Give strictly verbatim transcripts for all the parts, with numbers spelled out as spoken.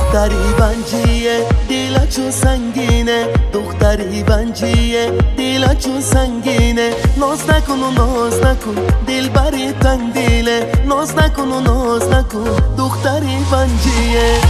دختری بنجیه دیلا چون سنگینه، دختری بنجیه دیلا چون سنگینه. ناز نکن و ناز نکن دل بری تنگ دیله، ناز نکن و ناز نکن دختری بنجیه.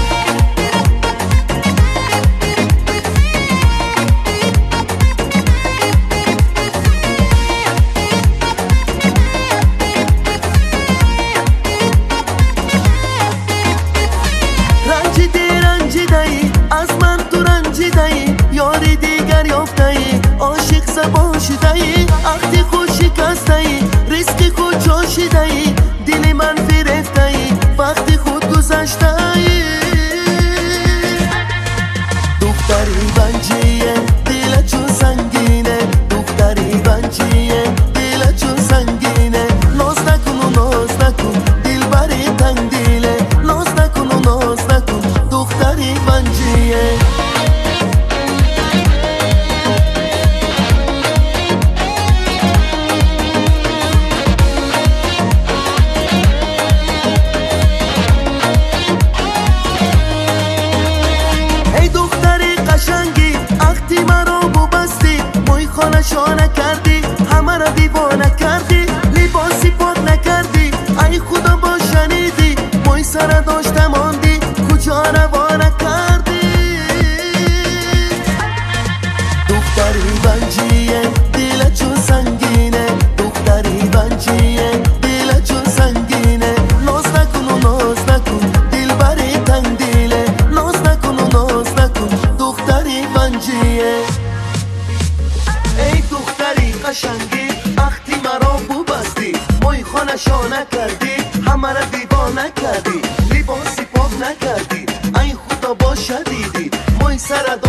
از من تو رنجیده‌ای، یاری دیگر یافته‌ای، عاشق زبان شده‌ای، عهد خود شکسته‌ای، ریسک خود جاشیده‌ای، دل من فریفته‌ای، وقت خود گذشته‌ای. دختری بنجیه دل چون سنگینه، دختری بنجیه دل چون سنگینه. ناز نکن و ناز نکن دل بری تنگ دیله، ناز نکن و ناز نکن دختری بنجیه. ای دختری قشنگی عهدی مرا ببستی، موی خانه شانه کردی، همه را دیوانه کردی، لباسی پاک نکردی، ای خدا با شنیدی، موی سر داشته ماندی، کجا روانه کردی. دختری بنجیه دل چون سنگینه، دختری بنجیه دل چون سنگینه. ناز نکن و ناز نکن دل بری تنگ دیله، ناز نکن و ناز نکن دختری بنجیه. ای دختری قشنگی عهدی مرا ببستی، موی خانه شانه کردی، همه را دیوانه کردی، لباسی پاک نکردی، ای خدا با شدیدی، موی سر